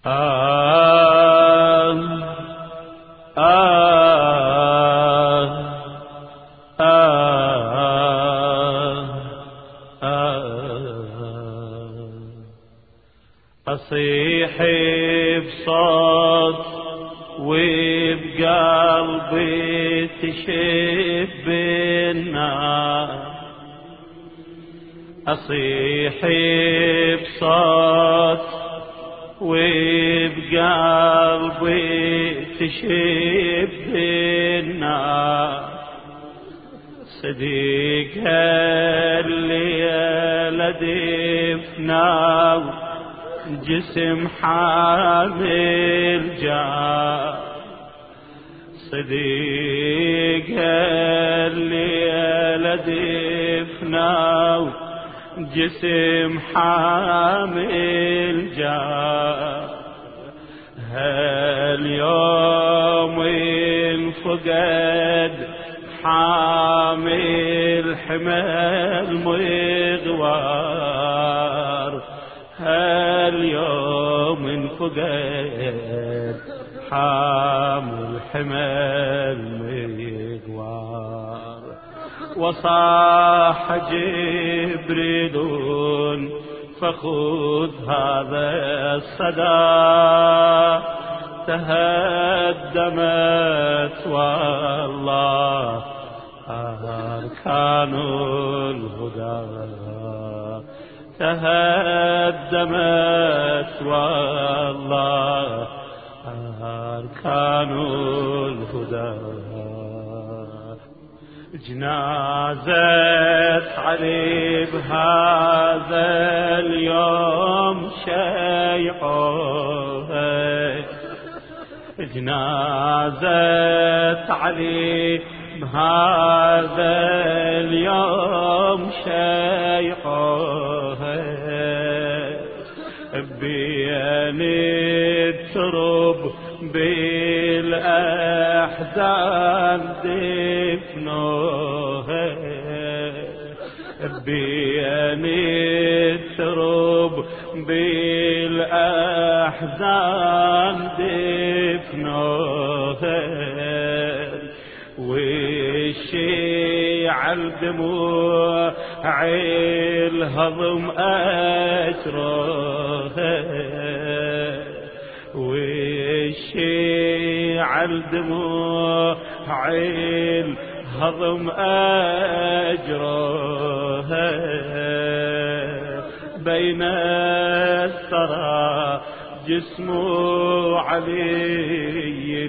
آه آه آه أصيح بصوت وبقلبي تشب النار، أصيح بصوت وبقلبي تشب النار. صديق هالليلة دفناه جسم حامل جار، صديق هالليلة دفناه جسم حامل جار. هاليوم انفقد حامل حمل مغوار، هاليوم انفقد حامل حمل مغوار. وصاح جبريل فخذ هذا الصدى، تهدمت والله أركان الهدى، تهدمت والله أركان الهدى. جنازة علي بهذا اليوم شيعوها، جنازة علي بهذا اليوم شيعوها. بين الترب بالأحزان دفنوها، بين الترب بالأحزان دفنوها. والشيع الدموع الهضم أجرها، والشيع الدموع الهضم أجرها. بين الثرى جسمه علي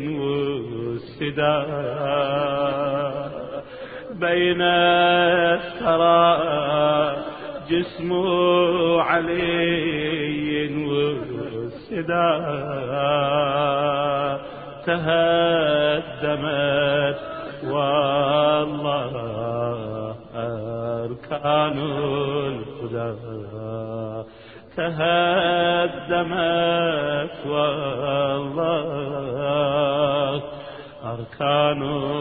والسدى، بين الثرى جسمه علي والسدى. تهدمت والله أركان الهدى، تهدمت والله أركان